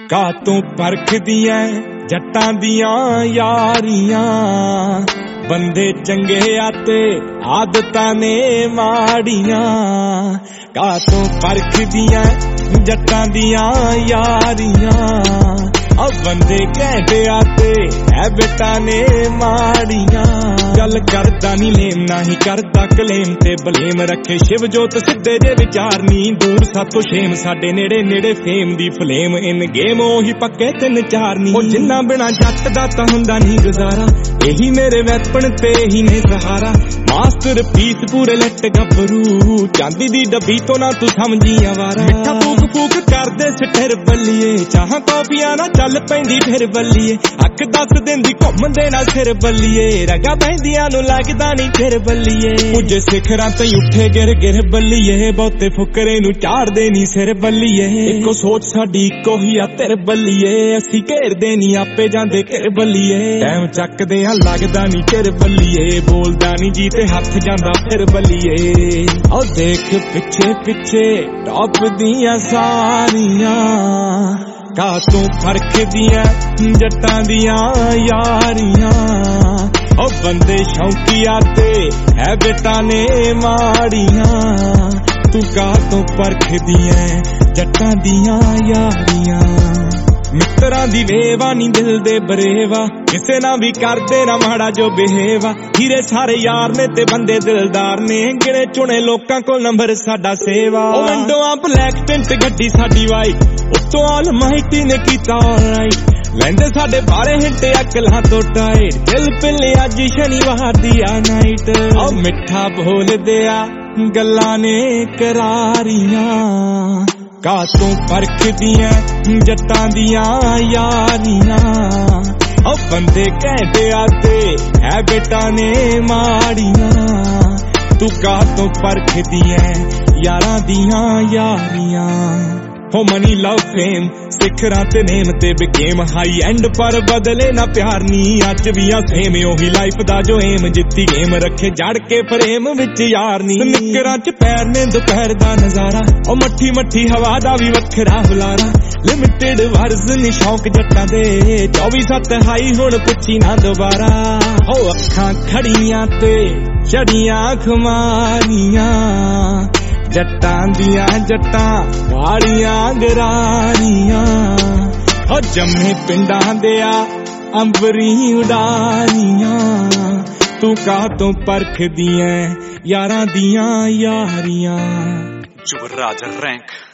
ਕਾਤੋਂ ਪਰਖਦੀਆਂ ਜੱਟਾਂ ਦੀਆਂ ਯਾਰੀਆਂ। ਬੰਦੇ ਚੰਗੇ ਆ ਤੇ ਆਦਤਾਂ ਨੇ ਮਾੜੀਆਂ। ਕਾਤੋਂ ਪਰਖਦੀਆਂ ਜੱਟਾਂ ਦੀਆਂ ਯਾਰੀਆਂ। ਬੰਦੇ ਘੈਂਟੇ ਆ ਤੇ ਹੈਬਿਟਾਂ ਨੇ ਮਾੜੀਆਂ। ਗੱਲ ਕਰਦਾ ਨੀ ਲੇਮ ਨਾ ਹੀ ਕਰਦਾ ਕਲੇਮ ਤੇ ਬਲੇਮ। ਰੱਖੇ ਸ਼ਿਵ ਜੋਤ ਸਿੱਧੇ ਜੇ ਵਿਚਾਰ ਨੀ ਦੂਰ ਸਾਤੋਂ ਸ਼ੇਮ। ਸਾਡੇ ਨੇੜੇ ਨੇੜੇ ਫੇਮ ਦੀ ਫਲੇਮ ਇਨ ਗੇਮ ਉਹੀ ਪੱਕੇ 3-4 ਨੀ। ਉਹ ਜਿੰਨਾ ਬਿਨਾ ਜੱਟ ਦਾ ਤਾਂ ਹੁੰਦਾ ਨੀ ਗੁਜ਼ਾਰਾ। ਇਹੀ ਮੇਰੇ ਵੈਪਨ ਤੇ ਇਹੀ ਨੇ ਸਹਾਰਾ। ਮਾਸਟਰ ਪੀਸ ਪੂਰੇ ਲੱਟ ਗੱਭਰੂ। ਚਾਂਦੀ ਦੀ ਡੱਬੀ ਤੋਂ ਨਾ ਤੂੰ ਸਮਝੀ ਆਵਾਰਾ। ਮਿੱਠਾ ਫੂਕ ਫੂਕ ਕਰਦੇ ਸਿੱਠਰ ਬੱਲੀਏ। ਚਾਹਾਂ ਕਾਫੀਆਂ ਨਾ ਚੱਲ ਪੈਂਦੀ ਫਿਰ ਬੱਲੀਏ। ਅੱਖ ਦੱਸ ਦਿੰਦੀ ਘੁੰਮਦੇ ਨਾਲ ਸਿਰ ਬੱਲੀਏ। ਰਗਾ ਬਹਿੰਦੀਆਂ ਨੂੰ ਲੱਗਦਾ ਨੀ ਫਿਰ ਬੱਲੀਏ। ਕੁਝ ਸਿਖਰਾਂ ਤੇ ਉੱਠੇ ਗਿਰ ਗਿਰ ਬੱਲੀਏ। ਬਹੁਤੇ ਫੁਕਰੇ ਨੂੰ ਝਾੜਦੇ ਨੀ ਸਿਰ ਬੱਲੀਏ। ਇੱਕੋ ਸੋਚ ਸਾਡੀ ਇੱਕੋ ਹੀ ਆ ਤੇਰੇ ਬੱਲੀਏ। ਅਸੀਂ ਘੇਰਦੇ ਨੀ ਆਪੇ ਜਾਂਦੇ ਘਿਰ ਬੱਲੀਏ। ਟਾਈਮ ਚੱਕਦੇ ਆ ਲੱਗਦਾ ਨੀ ਚਿਰ ਬੱਲੀਏ। ਬੋਲਦਾ ਨੀ ਜੀ ਤੇ ਹੱਥ ਜਾਂਦਾ ਫਿਰ ਬੱਲੀਏ। ਉਹ ਦੇਖ ਪਿੱਛੇ ਪਿੱਛੇ ਟੌਪ ਦੀਆਂ ਸਾਰੀਆਂ। ਕਾਤੋਂ ਪਰਖਦੀਆਂ ਜੱਟਾਂ ਦੀਆਂ ਯਾਰੀਆਂ। ਉਹ ਬੰਦੇ ਸ਼ੌਂਕੀਆ ਤੇ ਹੈਬਿਟਾਂ ਨੇ ਮਾੜੀਆਂ। ਤੂੰ ਕਾਤੋਂ ਪਰਖਦੀਆਂ ਜੱਟਾਂ ਦੀਆਂ ਯਾਰੀਆਂ। ਮਿੱਤਰਾਂ ਦੀ ਵੇਵਾ ਨੀ ਦਿਲ ਦੇ ਬਰੇਵਾ। ਕਿਸੇ ਨਾਲ ਵੀ ਕਰਦੇ ਨਾ ਮਾੜਾ ਜੋ ਬਿਹੇਵਾ। ਹੀਰੇ ਸਾਰੇ ਯਾਰ ਨੇ ਤੇ ਬੰਦੇ ਦਿਲਦਾਰ ਨੇ। ਗਿਣੇ ਚੁਣੇ ਲੋਕਾਂ ਕੋਲ ਨੰਬਰ ਸਾਡਾ ਸੇਵਾ। ਉਹ ਵਿੰਡੋਆਂ ਬਲੈਕ ਟਿੰਟ ਗੱਡੀ ਸਾਡੀ ਵਾਈਟ। ਉੱਤੋਂ ਆਲ ਮਾਈਟੀ ਨੇ ਕੀਤਾ ਆਲਰਾਈਟ। ਲੈਂਦੇ ਸਾਡੇ ਬਾਰੇ ਹਿੰਟੇ ਅਕਲਾਂ ਤੋਂ ਟਾਈਟ। ਦਿਲ ਪਿੱਲੇ ਅੱਜ ਸ਼ਨੀਵਾਰ ਦੀ ਆ ਨਾਈਟ। ਉਹ ਮਿੱਠਾ ਬੋਲਦੇ ਆ ਗੱਲਾਂ ਨੇ ਕਰਾਰੀਆਂ। ਕਾਤੋਂ ਪਰਖਦੀਆਂ ਜੱਟਾਂ ਦੀਆਂ ਯਾਰੀਆਂ। ਉਹ ਬੰਦੇ ਘੈਂਟੇ ਆ ਤੇ ਹੈਬਿਟਾਂ ਨੇ ਮਾੜੀਆਂ। ਤੂੰ ਕਾਤੋਂ ਪਰਖਦੀਆਂ ਯਾਰਾਂ ਦੀਆਂ ਯਾਰੀਆਂ। ਹੋ ਮਨੀ ਲਵ ਫੇਮ ਸਿਖਰਾਂ ਤੇ ਨੇਮ ਤੇ ਬਿਕੇਮ ਹਾਈ ਐਂਡ। ਪਰ ਬਦਲੇ ਨਾ ਪਿਆਰ ਨੀ ਅੱਜ ਵੀ ਆ ਸੇਮ। ਉਹੀ ਲਾਈਫ ਦਾ ਜੋ ਏਮ ਜਿੱਤੀ ਗੇਮ। ਰੱਖੇ ਜੜ ਕੇ ਫਰੇਮ ਵਿੱਚ ਯਾਰ ਨੀ। ਨਿੱਕਰਾਂ ਚ ਪੈਰ ਨੇ ਦੁਪਹਿਰ ਦਾ ਨਜ਼ਾਰਾ। ਉਹ ਮੱਠੀ ਮੱਠੀ ਹਵਾ ਦਾ ਵੀ ਵੱਖਰਾ ਹੁਲਾਰਾ। ਲਿਮਿਟਿਡ ਵਰਜ਼ ਨੀ ਸ਼ੌਂਕ ਜੱਟਾਂ ਦੇ। 24/7 ਹਾਈ ਹੁਣ ਪੁੱਛੀ ਨਾ ਦੁਬਾਰਾ। ਹੋ ਅੱਖਾਂ ਖੜੀਆਂ ਤੇ ਚੜੀਆਂ ਖੁਮਾਰੀਆਂ। ਜੱਟਾਂ ਦੀਆਂ ਜੱਟਾਂ ਵਾਲੀਆਂ ਗਰਾਰੀਆਂ। ਉਹ ਜੰਮੇ ਪਿੰਡਾਂ ਦੇ ਆ ਅੰਬਰੀ ਉਡਾਰੀਆਂ। ਤੂੰ ਕਾਤੋਂ ਪਰਖਦੀਆਂ ਯਾਰਾਂ ਦੀਆਂ ਯਾਰੀਆਂ। ਯੁਵਰਾਜ ਰੈਂਕ।